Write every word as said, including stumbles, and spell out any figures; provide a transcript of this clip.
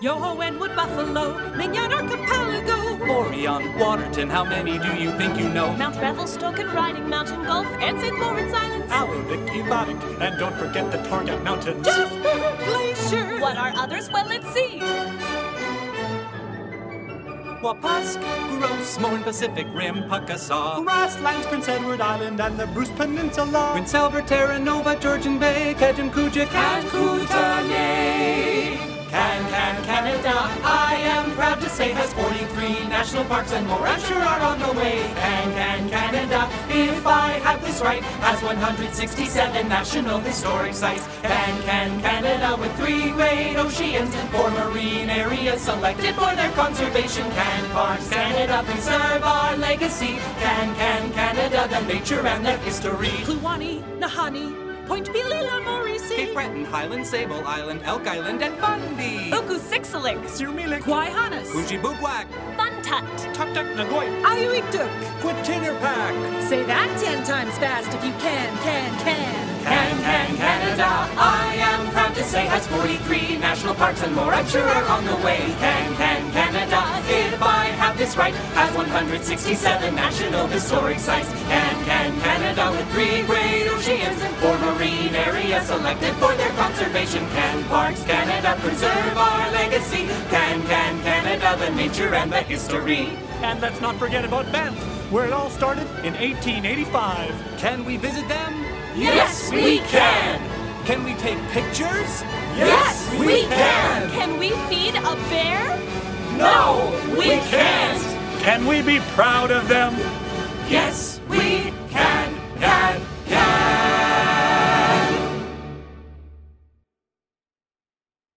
Yoho and Wood Buffalo, Mignon Archipelago, Boreon, Waterton, how many do you think you know? Mount Revelstoke and Riding Mountain Gulf and Saint Lawrence Islands. Alaric, Ivanic, and don't forget the Torgat Mountains. Jasper Glacier. What are others? Well, let's see. Wapask, Gross, Morn, Pacific Rim, Pukassaw, Grasslands, Prince Edward Island, and the Bruce Peninsula. Prince Albert, Terra Nova, Georgian Bay, Kedem, Kujik, and Kootenay. Can, can, Canada, I am proud to say, has forty-three national parks and more I'm sure are on the way. Can, can, Canada, if I have this right, has one hundred sixty-seven national historic sites. Can, can, Canada, with three great oceans, four marine areas selected for their conservation. Can Parks Canada preserve our legacy? Can, can, Canada, the nature and their history? Kluane, Nahani, Point Pilila, Maurice, Cape Breton, Highland, Sable Island, Elk Island, and Fundy. Ukusiksalik, Sirmilik, Quaihanas, Kujibugwak, Funtut, Tuktuk Nagoy, Ayuiktuk. Quitinnerpack. Say that ten times fast if you can, can, can. Can, can, Canada, I am proud to say, has forty-three national parks and more I'm sure are on the way. Can, can, Canada, if I have this right, has one hundred sixty-seven national historic sites. Can, can, Canada, with three great oceans and four marine areas selected for their conservation. Can Parks Canada preserve our legacy? Can, can, Canada, the nature and the history? And let's not forget about Banff, where it all started in eighteen eighty-five. Can we visit them? Yes, we can. Can we take pictures? Yes, we can. Can we feed a bear? No, we can't. Can we be proud of them? Yes,